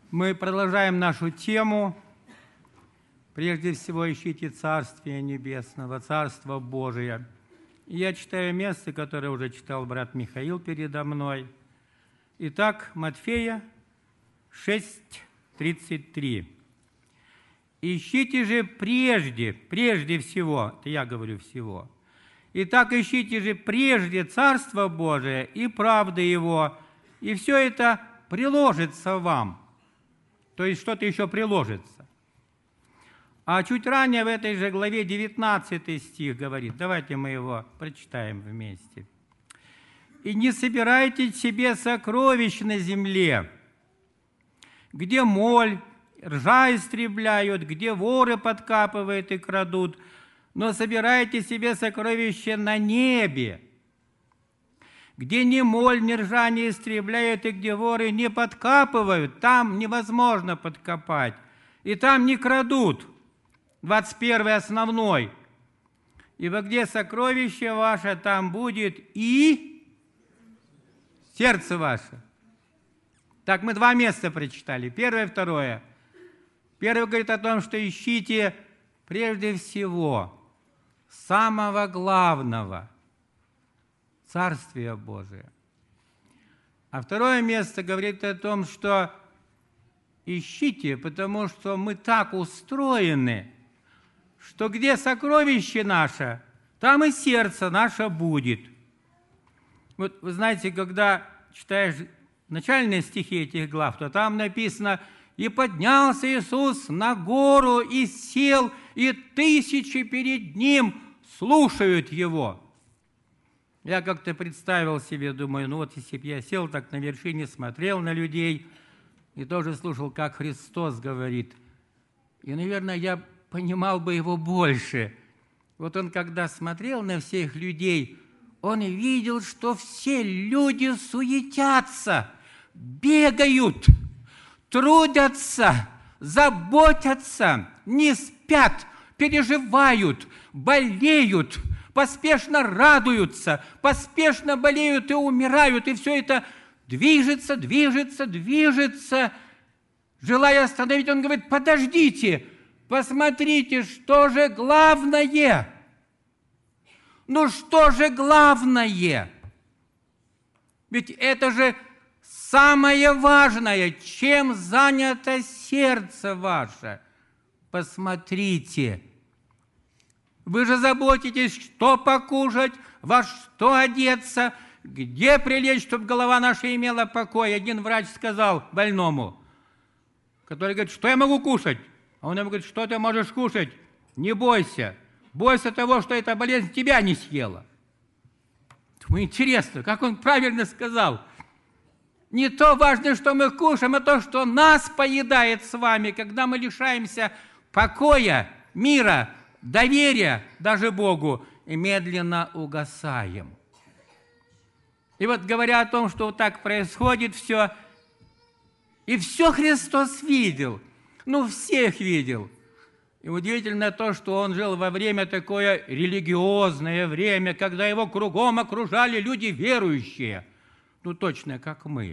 Мы продолжаем нашу тему. Прежде всего, ищите Царствие Небесного, Царство Божие. И я читаю место, которое уже читал брат Михаил передо мной. Итак, Матфея 6:33. «Ищите же прежде всего, это я говорю всего, итак, ищите же прежде Царство Божие и правды Его, и все это приложится вам». То есть что-то еще приложится. А чуть ранее в этой же главе 19 стих говорит, давайте мы его прочитаем вместе. «И не собирайте себе сокровищ на земле, где моль, ржа истребляют, где воры подкапывают и крадут, но собирайте себе сокровища на небе, где ни моль, ни ржа не истребляют, и где воры не подкапывают, там невозможно подкопать, и там не крадут». 21 основной. «Ибо где сокровище ваше, там будет и сердце ваше». Так, мы два места прочитали. Первое, второе. Первое говорит о том, что ищите прежде всего самого главного – Царствие Божие. А второе место говорит о том, что ищите, потому что мы так устроены, что где сокровище наше, там и сердце наше будет. Вот вы знаете, когда читаешь начальные стихи этих глав, то там написано: «И поднялся Иисус на гору, и сел, и тысячи перед Ним слушают Его». Я как-то представил себе, думаю, ну вот если бы я сел так на вершине, смотрел на людей и тоже слушал, как Христос говорит, и, наверное, я понимал бы Его больше. Вот Он, когда смотрел на всех людей, Он видел, что все люди суетятся, бегают, трудятся, заботятся, не спят, переживают, болеют, поспешно радуются, поспешно болеют и умирают, и все это движется, движется, движется. Желая остановить, Он говорит: подождите, посмотрите, что же главное? Ну что же главное? Ведь это же самое важное, чем занято сердце ваше. Посмотрите. Вы же заботитесь, что покушать, во что одеться, где прилечь, чтобы голова наша имела покой. Один врач сказал больному, который говорит: что я могу кушать? А он ему говорит: что ты можешь кушать? Не бойся. Бойся того, что эта болезнь тебя не съела. Думаю, интересно, как он правильно сказал. Не то важно, что мы кушаем, а то, что нас поедает с вами, когда мы лишаемся покоя, мира, доверия даже Богу, и медленно угасаем. И вот говоря о том, что вот так происходит все, и все Христос видел, всех видел. И удивительно то, что Он жил во время такое религиозное время, когда Его кругом окружали люди верующие, точно как мы.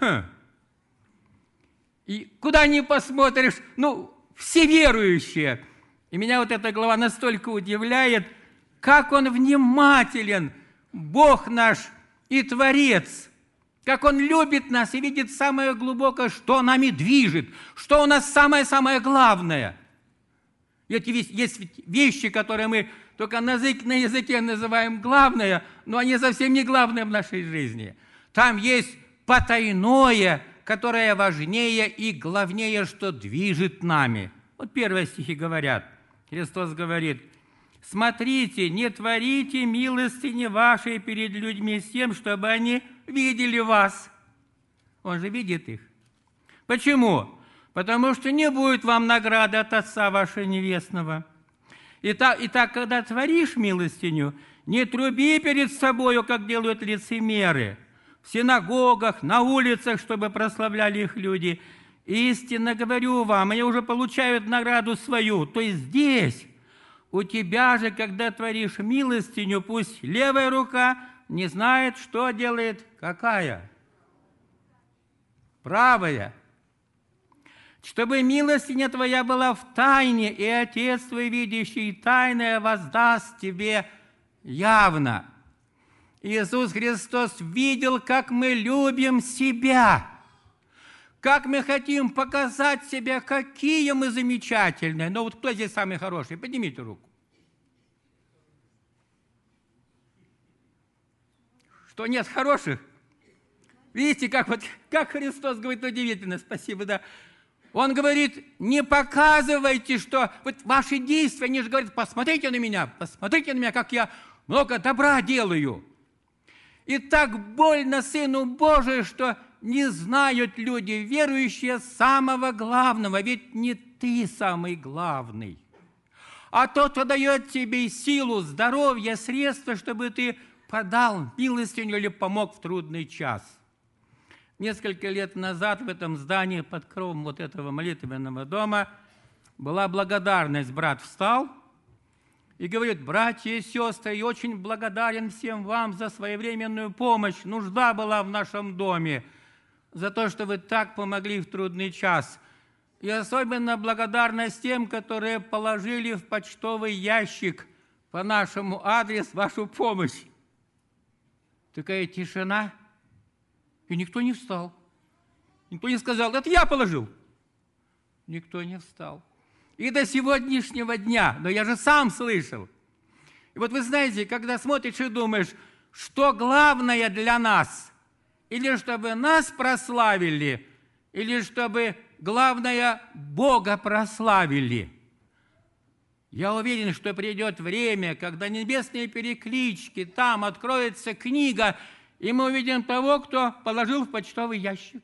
И куда ни посмотришь, все верующие. И меня вот эта глава настолько удивляет, как Он внимателен, Бог наш и Творец, как Он любит нас и видит самое глубокое, что нами движет, что у нас самое-самое главное. Ведь есть вещи, которые мы только на языке называем главное, но они совсем не главное в нашей жизни. Там есть потайное, которое важнее и главнее, что движет нами. Вот первые стихи говорят. Христос говорит: «Смотрите, не творите милостыни вашей перед людьми с тем, чтобы они видели вас». Он же видит их. Почему? Потому что не будет вам награды от Отца вашего Небесного. Итак, когда творишь милостыню, не труби перед собою, как делают лицемеры, в синагогах, на улицах, чтобы прославляли их люди. Истинно говорю вам, они уже получают награду свою. То есть здесь, у тебя же, когда творишь милостыню, пусть левая рука не знает, что делает какая. Правая. чтобы милостыня твоя была в тайне, и Отец твой, видящий тайное, воздаст тебе явно. Иисус Христос видел, как мы любим себя, как мы хотим показать себя, какие мы замечательные. Но вот кто здесь самый хороший? Поднимите руку. Что, нет хороших? Видите, как Христос говорит, удивительно, спасибо, да. Он говорит, не показывайте, что вот ваши действия, они же говорят, посмотрите на меня, как я много добра делаю. И так больно Сыну Божию, что не знают люди, верующие, самого главного, ведь не ты самый главный, а тот, кто дает тебе силу, здоровье, средства, чтобы ты подал милостыню или помог в трудный час. Несколько лет назад в этом здании под кровом вот этого молитвенного дома была благодарность. Брат встал и говорит, братья и сестры, я очень благодарен всем вам за своевременную помощь. Нужда была в нашем доме за то, что вы так помогли в трудный час. И особенно благодарность тем, которые положили в почтовый ящик по нашему адресу вашу помощь. Такая тишина. И никто не встал. Никто не сказал, это я положил. Никто не встал. И до сегодняшнего дня, но я же сам слышал. И вот вы знаете, когда смотришь и думаешь, что главное для нас, или чтобы нас прославили, или чтобы главное Бога прославили. Я уверен, что придет время, когда небесные переклички, там откроется книга, и мы увидим того, кто положил в почтовый ящик.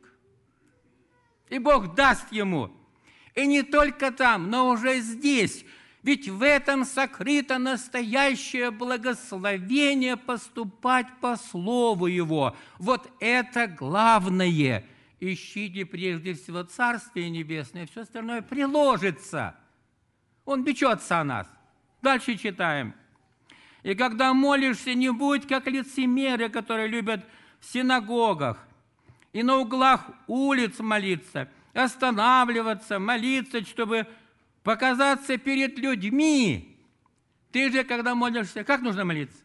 И Бог даст ему. И не только там, но уже здесь. Ведь в этом сокрыто настоящее благословение поступать по Слову Его. Вот это главное. Ищите прежде всего Царствие Небесное, все остальное приложится. Он печется о нас. Дальше читаем. И когда молишься, не будь как лицемеры, которые любят в синагогах и на углах улиц молиться, останавливаться, молиться, чтобы показаться перед людьми. Ты же, когда молишься, как нужно молиться?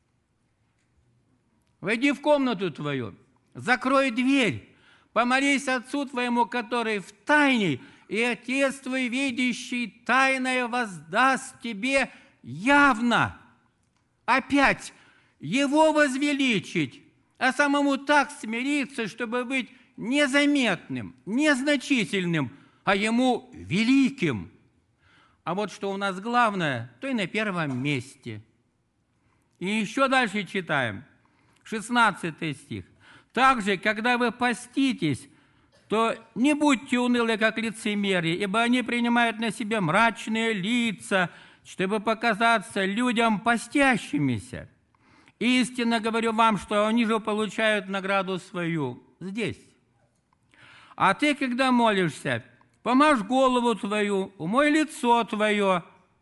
Войди в комнату твою, закрой дверь, помолись Отцу твоему, который в тайне, и Отец твой, видящий тайное, воздаст тебе явно. Опять Его возвеличить, а самому так смириться, чтобы быть незаметным, незначительным, а Ему великим. А вот что у нас главное, то и на первом месте. И еще дальше читаем, 16 стих. «Также, когда вы поститесь, то не будьте унылы, как лицемеры, ибо они принимают на себя мрачные лица, чтобы показаться людям постящимися. Истинно говорю вам, что они же получают награду свою здесь. А ты, когда молишься, помажь голову твою, умой лицо твое,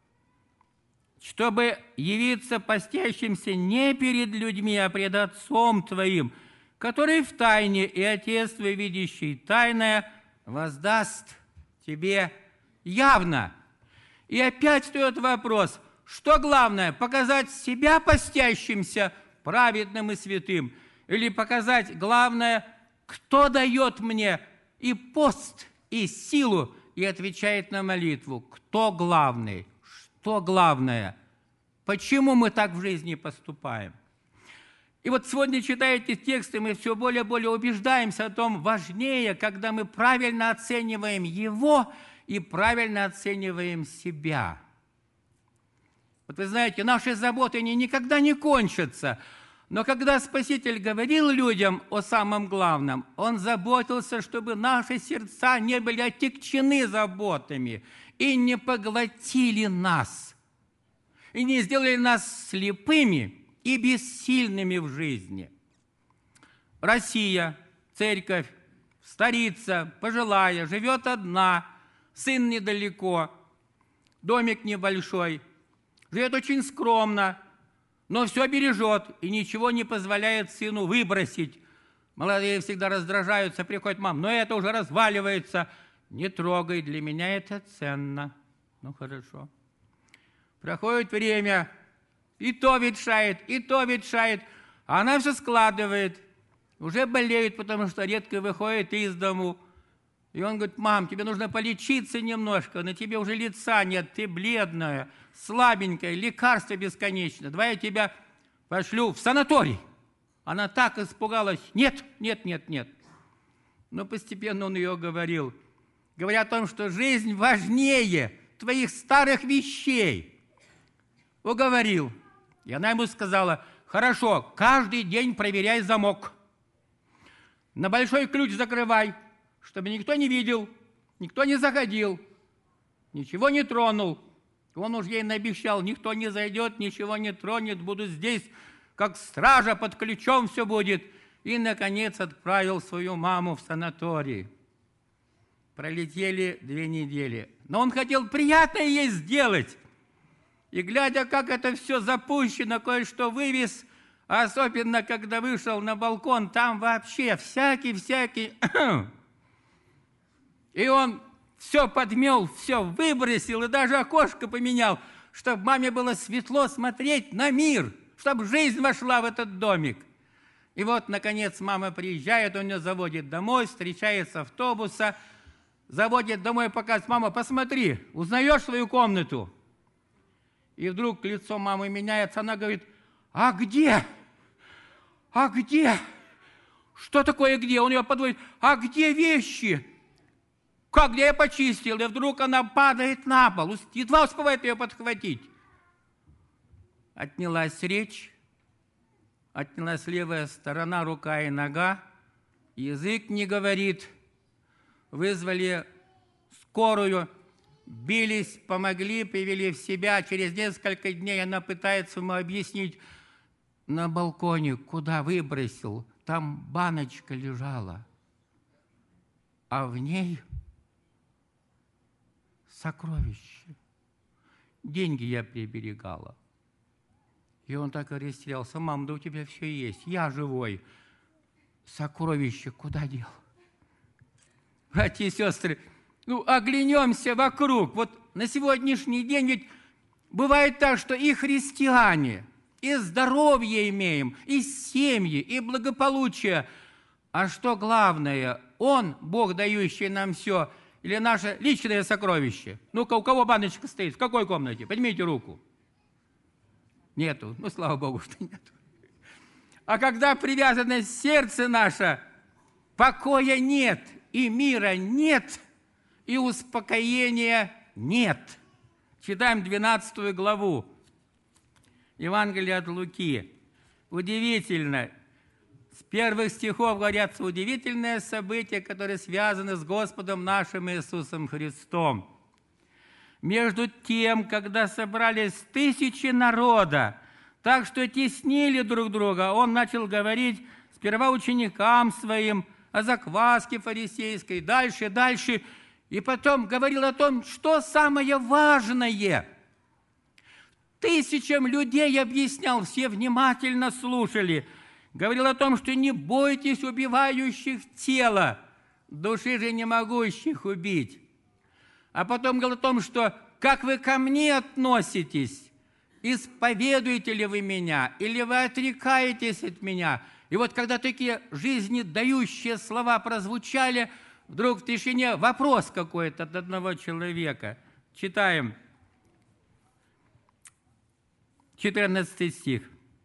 чтобы явиться постящимся не перед людьми, а пред Отцом твоим, который в тайне, и Отец твой, видящий тайное, воздаст тебе явно». И опять встает вопрос, что главное, показать себя постящимся, праведным и святым, или показать главное, кто дает мне и пост, и силу, и отвечает на молитву. Кто главный? Что главное? Почему мы так в жизни поступаем? И вот сегодня, читая эти тексты, мы все более и более убеждаемся о том, важнее, когда мы правильно оцениваем Его и правильно оцениваем себя. Вот вы знаете, наши заботы они никогда не кончатся. Но когда Спаситель говорил людям о самом главном, Он заботился, чтобы наши сердца не были отягчены заботами и не поглотили нас, и не сделали нас слепыми и бессильными в жизни. Россия, церковь, старица, пожилая, живет одна, сын недалеко, домик небольшой, живет очень скромно, но все бережет и ничего не позволяет сыну выбросить. Молодые всегда раздражаются, приходят: мам, но это уже разваливается. не трогай, для меня это ценно. Ну, хорошо. Проходит время, и то ветшает, и то ветшает, а она все складывает. Уже болеет, потому что редко выходит из дому. И он говорит: мам, тебе нужно полечиться немножко, на тебе уже лица нет, ты бледная, слабенькая, лекарства бесконечно. Давай я тебя пошлю в санаторий. Она так испугалась: нет, нет, нет, нет. Но постепенно он ее говорил, говоря о том, что жизнь важнее твоих старых вещей. Уговорил. И она ему сказала: хорошо, каждый день проверяй замок. На большой ключ закрывай, чтобы никто не видел, никто не заходил, ничего не тронул. Он уж ей наобещал: никто не зайдет, ничего не тронет, буду здесь, как стража, под ключом все будет. И, наконец, отправил свою маму в санаторий. Пролетели 2 недели. Но он хотел приятное ей сделать. И, глядя, как это все запущено, кое-что вывез, особенно, когда вышел на балкон, там вообще всякий. И он все подмел, все выбросил, и даже окошко поменял, чтобы маме было светло смотреть на мир, чтобы жизнь вошла в этот домик. И вот, наконец, мама приезжает, он ее заводит домой, встречает с автобуса, заводит домой, показывает: мама, посмотри, узнаешь свою комнату? И вдруг лицо мамы меняется, она говорит: а где? А где? Что такое где? Он ее подводит: а где вещи? Как, где я почистил? И вдруг она падает на пол, едва успевает ее подхватить. Отнялась речь, отнялась левая сторона, рука и нога, язык не говорит. Вызвали скорую, бились, помогли, привели в себя. Через несколько дней она пытается ему объяснить: на балконе, куда выбросил, там баночка лежала, а в ней сокровище. Деньги я приберегала. И он так и растерялся: мам, да у тебя все есть, я живой. Сокровище куда дел? Братья и сестры, оглянемся вокруг. Вот на сегодняшний день ведь бывает так, что и христиане, и здоровье имеем, и семьи, и благополучие. А что главное, Он, Бог, дающий нам все, или наше личное сокровище? Ну-ка, у кого баночка стоит? В какой комнате? Поднимите руку. Нету. Слава Богу, что нету. А когда привязанность сердца наше, покоя нет, и мира нет, и успокоения нет. Читаем 12 главу Евангелия от Луки. Удивительно. С первых стихов говорятся удивительные события, которые связаны с Господом нашим Иисусом Христом. Между тем, когда собрались тысячи народа, так что теснили друг друга, он начал говорить сперва ученикам своим о закваске фарисейской, дальше, и потом говорил о том, что самое важное. Тысячам людей объяснял, все внимательно слушали. Говорил о том, что не бойтесь убивающих тело, души же не могущих убить. А потом говорил о том, что как вы ко мне относитесь, исповедуете ли вы меня, или вы отрекаетесь от меня. И вот когда такие жизнедающие слова прозвучали, вдруг в тишине вопрос какой-то от одного человека. Читаем 14 стих.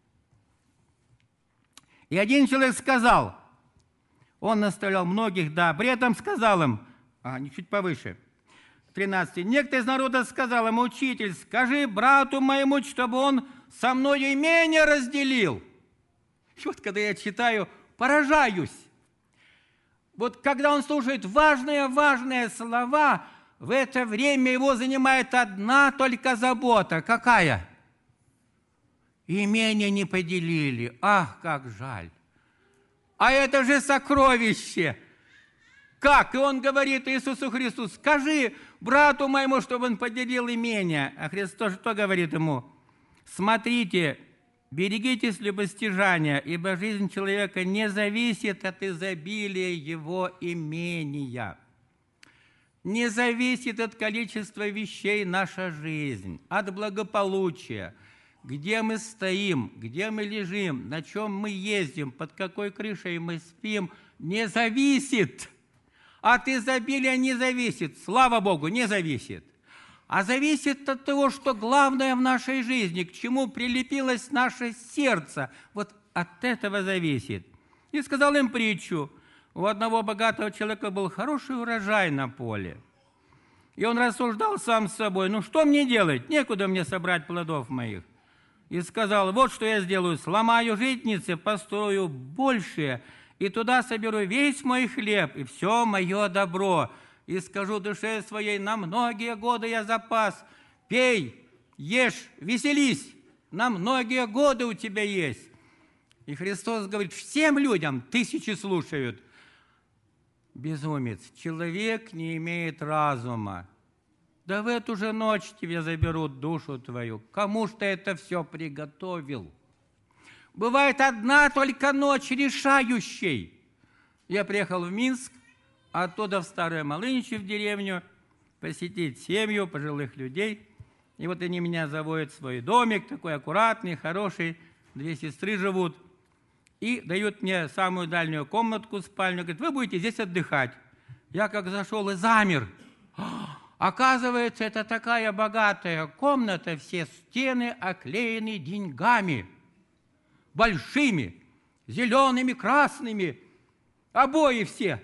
И один человек сказал, он наставлял многих, да, при этом сказал им, чуть повыше, 13. Некто из народа сказал ему: учитель, скажи брату моему, чтобы он со мною имение разделил. И вот когда я читаю, поражаюсь. Вот когда он слушает важные слова, в это время его занимает одна только забота. Какая? Имение не поделили. Ах, как жаль. А это же сокровище. Как? И он говорит Иисусу Христу: скажи брату моему, чтобы он поделил имение. А Христос что говорит ему? Смотрите, берегитесь любостяжания, ибо жизнь человека не зависит от изобилия его имения. Не зависит от количества вещей наша жизнь, от благополучия, где мы стоим, где мы лежим, на чем мы ездим, под какой крышей мы спим, не зависит. От изобилия не зависит, слава Богу, не зависит. А зависит от того, что главное в нашей жизни, к чему прилепилось наше сердце. Вот от этого зависит. И сказал им притчу. У одного богатого человека был хороший урожай на поле. И он рассуждал сам с собой, ну что мне делать? Некуда мне собрать плодов моих. И сказал, вот что я сделаю, сломаю житницы, построю большие, и туда соберу весь мой хлеб и все мое добро. И скажу душе своей, на многие годы я запас. Пей, ешь, веселись, на многие годы у тебя есть. И Христос говорит, всем людям, тысячи слушают. Безумец, человек не имеет разума. Да в эту же ночь тебе заберут душу твою. Кому ж ты это все приготовил? Бывает одна только ночь решающей. Я приехал в Минск, оттуда в Старое Малыничи, в деревню, посетить семью пожилых людей. И вот они меня заводят в свой домик, такой аккуратный, хороший, 2 сестры живут. И дают мне самую дальнюю комнатку, спальню. Говорят, вы будете здесь отдыхать. Я как зашел и замер. Оказывается, это такая богатая комната, все стены оклеены деньгами. Большими, зелеными, красными. Обои все.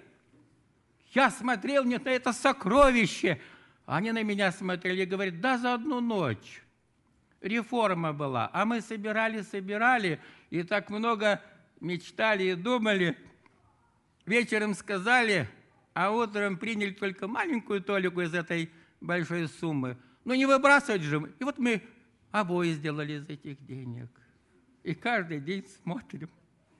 Я смотрел на это сокровище. Они на меня смотрели и говорят, да за одну ночь. Реформа была. А мы собирали, и так много мечтали и думали. Вечером сказали, а утром приняли только маленькую толику из этой большой суммы. Ну, не выбрасывать же. И вот мы обои сделали из этих денег. И каждый день смотрим.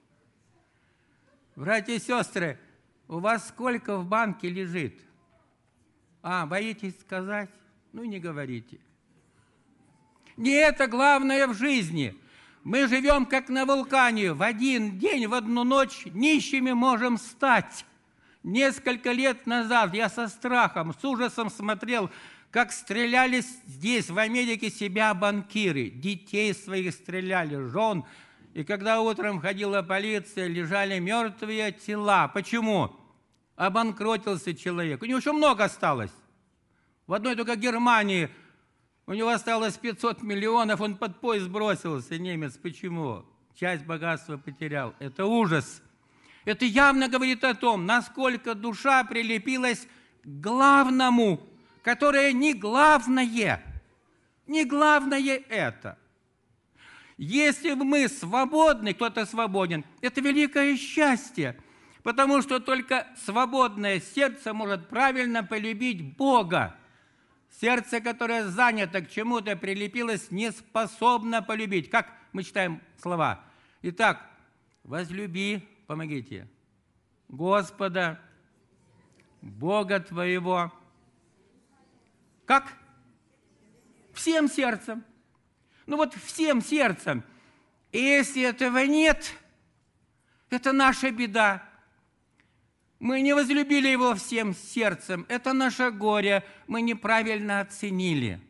Братья и сестры, у вас сколько в банке лежит? Боитесь сказать? Ну, не говорите. Не это главное в жизни. Мы живем как на вулкане. В один день, в одну ночь нищими можем стать. Несколько лет назад я со страхом, с ужасом смотрел, как стреляли здесь, в Америке, себя банкиры. Детей своих стреляли, жен. И когда утром ходила полиция, лежали мертвые тела. Почему? Обанкротился человек. У него еще много осталось. В одной только Германии у него осталось 500 миллионов, он под поезд бросился, немец. Почему? Часть богатства потерял. Это ужас. Это явно говорит о том, насколько душа прилепилась к главному, которое не главное. Не главное это. Если мы свободны, кто-то свободен, это великое счастье, потому что только свободное сердце может правильно полюбить Бога. Сердце, которое занято к чему-то, прилепилось, не способно полюбить. Как мы читаем слова? Итак, возлюби, помогите, Господа, Бога твоего. Как? Всем сердцем. Ну вот всем сердцем. И если этого нет, это наша беда. Мы не возлюбили Его всем сердцем. Это наше горе. Мы неправильно оценили.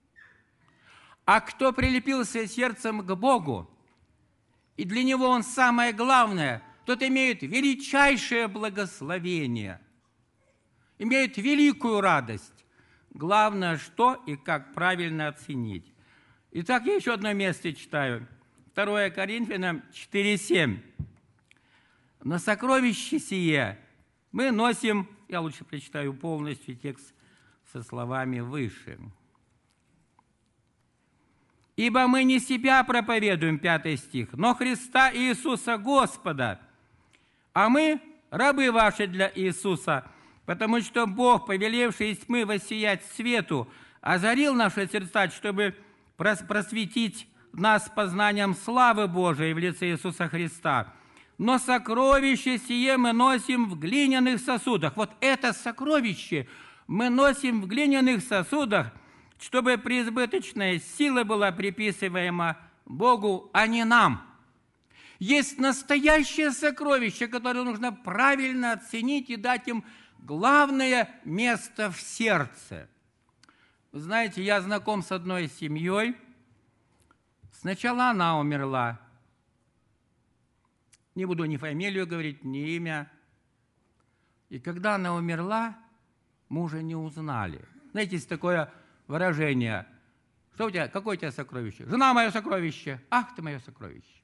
А кто прилепился сердцем к Богу, и для него Он самое главное, тот имеет величайшее благословение, имеет великую радость. Главное, что и как правильно оценить. Итак, я еще одно место читаю. 2 Коринфянам 4:7. «На сокровище сие мы носим...» Я лучше прочитаю полностью текст со словами выше. «Ибо мы не себя проповедуем», 5 стих, «но Христа Иисуса Господа, а мы рабы ваши для Иисуса, потому что Бог, повелевший из тьмы воссиять свету, озарил наши сердца, чтобы просветить нас познанием славы Божией в лице Иисуса Христа. Но сокровище сие мы носим в глиняных сосудах». Вот это сокровище мы носим в глиняных сосудах, чтобы преизбыточная сила была приписываема Богу, а не нам. Есть настоящее сокровище, которое нужно правильно оценить и дать им Главное место в сердце. Вы знаете, я знаком с одной семьей. Сначала она умерла. Не буду ни фамилию говорить, ни имя. И когда она умерла, мужа не узнали. Знаете, есть такое выражение. Что у тебя, какое у тебя сокровище? Жена мое сокровище. Ах ты мое сокровище.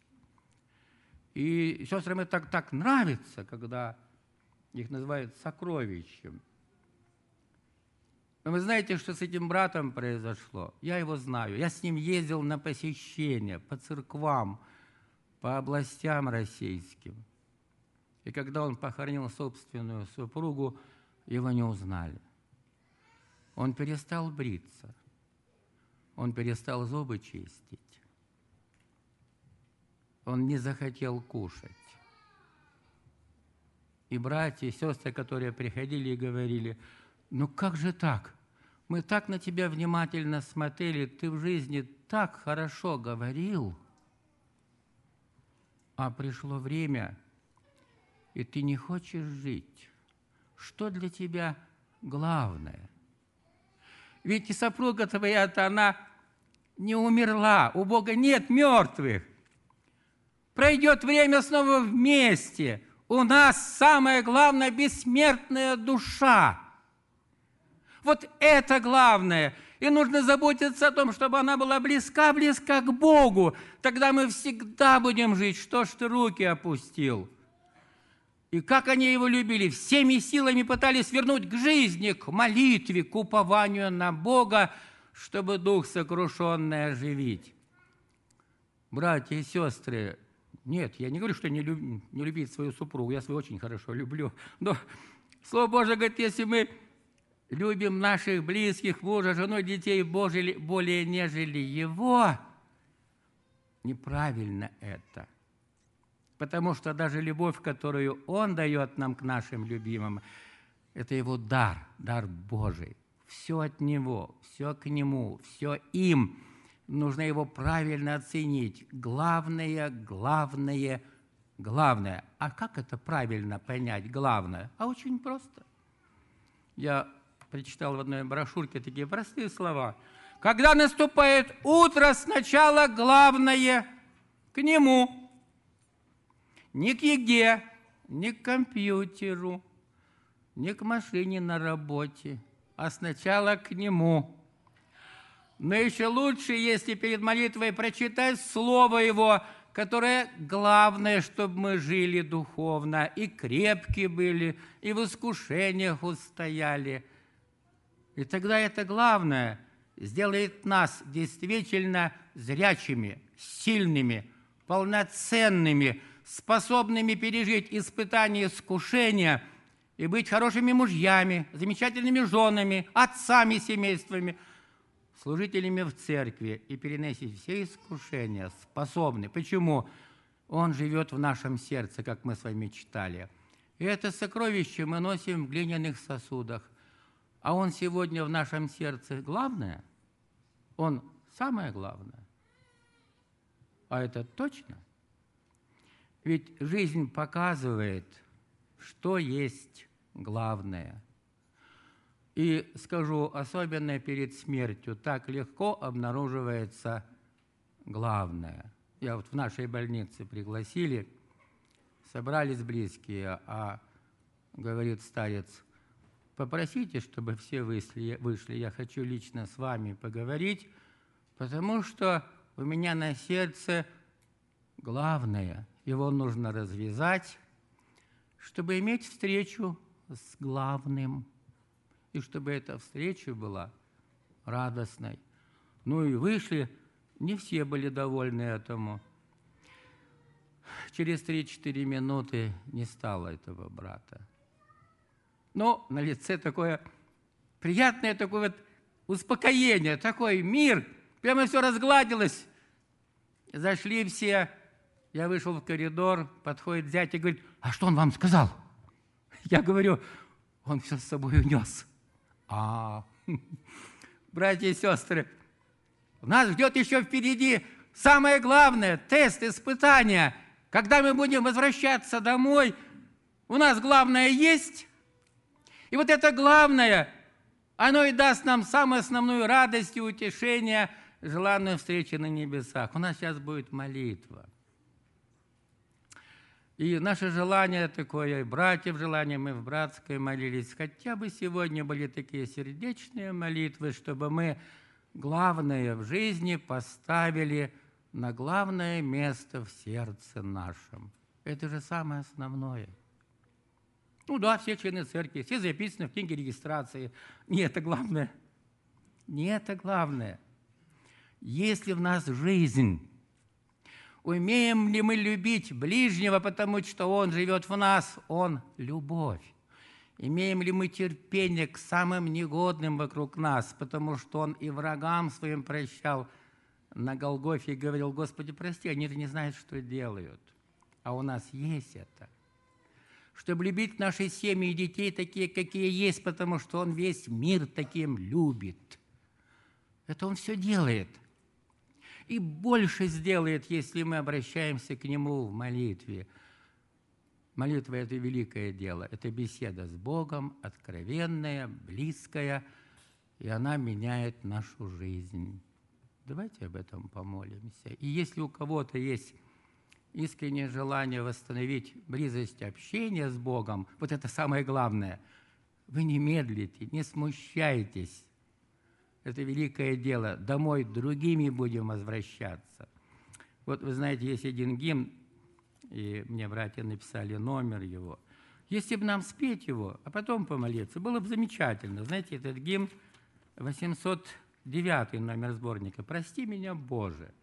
И сестрам это так нравится, когда их называют сокровищем. Но вы знаете, что с этим братом произошло? Я его знаю. Я с ним ездил на посещения по церквам, по областям российским. И когда он похоронил собственную супругу, его не узнали. Он перестал бриться. Он перестал зубы чистить. Он не захотел кушать. И братья и сестры, которые приходили и говорили: ну как же так? Мы так на тебя внимательно смотрели, ты в жизни так хорошо говорил, а пришло время, и ты не хочешь жить. Что для тебя главное? Ведь и супруга твоя-то, она не умерла, у Бога нет мертвых. Пройдет время, снова вместе. У нас самое главное – бессмертная душа. Вот это главное. И нужно заботиться о том, чтобы она была близка к Богу. Тогда мы всегда будем жить. Что ж ты руки опустил? И как они его любили, всеми силами пытались вернуть к жизни, к молитве, к упованию на Бога, чтобы дух сокрушенный оживить. Братья и сестры, нет, я не говорю, что не любить свою супругу, я свою очень хорошо люблю. Но Слово Божие говорит, если мы любим наших близких, мужа, жену, детей более нежели его, неправильно это. Потому что даже любовь, которую Он дает нам к нашим любимым, это Его дар, дар Божий. Все от Него, все к Нему, все им. Нужно его правильно оценить. Главное, главное, главное. А как это правильно понять, главное? А очень просто. Я прочитал в одной брошюрке такие простые слова. Когда наступает утро, сначала главное к Нему. Ни к еде, ни к компьютеру, ни к машине на работе, а сначала к Нему. Но еще лучше, если перед молитвой прочитать Слово Его, которое главное, чтобы мы жили духовно, и крепки были, и в искушениях устояли. И тогда это главное сделает нас действительно зрячими, сильными, полноценными, способными пережить испытания, искушения и быть хорошими мужьями, замечательными женами, отцами семействами, служителями в церкви и переносить все искушения, способны. Почему? Он живет в нашем сердце, как мы с вами читали. И это сокровище мы носим в глиняных сосудах. А Он сегодня в нашем сердце главное? Он самое главное. А это точно? Ведь жизнь показывает, что есть главное. И скажу, особенно перед смертью, так легко обнаруживается главное. Я вот в нашей больнице пригласили, собрались близкие, а говорит старец, попросите, чтобы все вышли, я хочу лично с вами поговорить, потому что у меня на сердце главное, его нужно развязать, чтобы иметь встречу с главным, и чтобы эта встреча была радостной. Ну и вышли, не все были довольны этому. Через 3-4 минуты не стало этого брата. Но на лице такое приятное такое вот успокоение, такой мир, прямо все разгладилось. Зашли все, я вышел в коридор, подходит зять и говорит, а что он вам сказал? Я говорю, он все с собой унес. Братья и сестры, нас ждет еще впереди самое главное, тест, испытание. Когда мы будем возвращаться домой, у нас главное есть. И вот это главное, оно и даст нам самую основную радость и утешение, желанную встречу на небесах. У нас сейчас будет молитва. И наше желание такое, и братьев желание, мы в братской молились, хотя бы сегодня были такие сердечные молитвы, чтобы мы главное в жизни поставили на главное место в сердце нашем. Это же самое основное. Ну да, все члены церкви, все записаны в книге регистрации. Не это главное. Не это главное. Если в нас жизнь, умеем ли мы любить ближнего, потому что он живет в нас, он – любовь. Имеем ли мы терпение к самым негодным вокруг нас, потому что он и врагам своим прощал на Голгофе и говорил: Господи, прости, они же не знают, что делают. А у нас есть это. Чтобы любить наши семьи и детей такие, какие есть, потому что он весь мир таким любит. Это он все делает. И больше сделает, если мы обращаемся к Нему в молитве. Молитва – это великое дело. Это беседа с Богом, откровенная, близкая, и она меняет нашу жизнь. Давайте об этом помолимся. И если у кого-то есть искреннее желание восстановить близость общения с Богом, вот это самое главное, вы не медлите, не смущайтесь. Это великое дело. Домой другими будем возвращаться. Вот вы знаете, есть один гимн, и мне братья написали номер его. Если бы нам спеть его, а потом помолиться, было бы замечательно. Знаете, этот гимн 809 номер сборника «Прости меня, Боже».